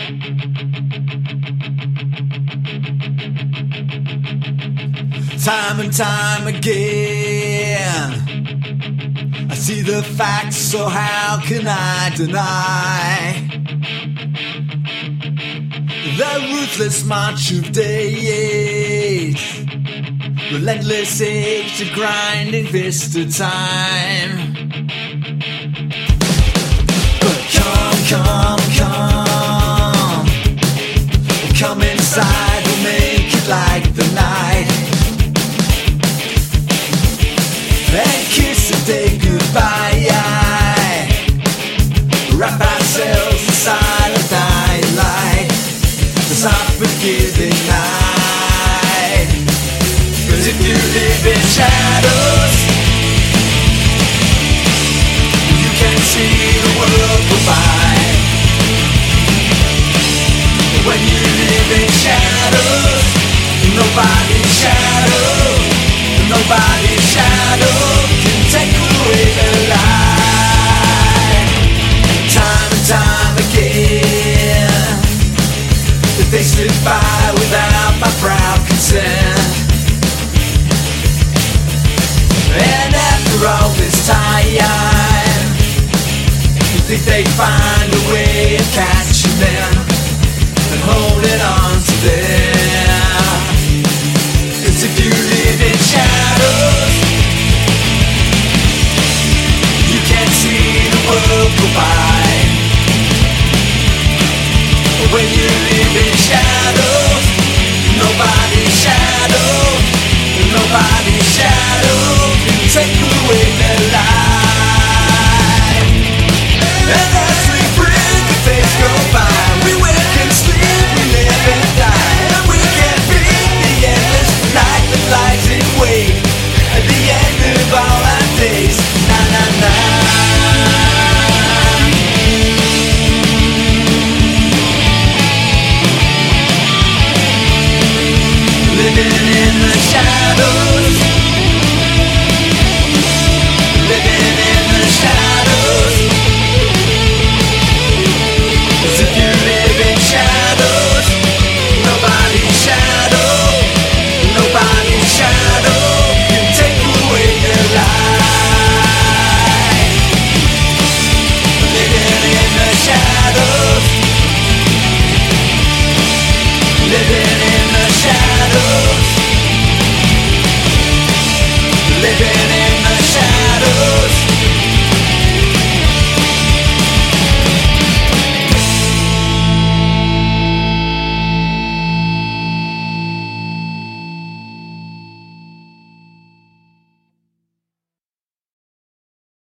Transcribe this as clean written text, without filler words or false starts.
Time and time again, I see the facts, so how can I deny the ruthless march of days, relentless age to grinding fist of time. But come inside, we'll make it like the night, and kiss the day goodbye. Wrap ourselves in silent daylight, this unforgiving night. 'Cause if you live in shadows, you can see the world go by. When you live in shadows, nobody's shadow can take away the light. Time and time again, that they slip by without my proud consent. And after all this time, you think they'd find a way of catching them and holding on to them. 'Cause if you live in shadows, you can't see the world go by. When you live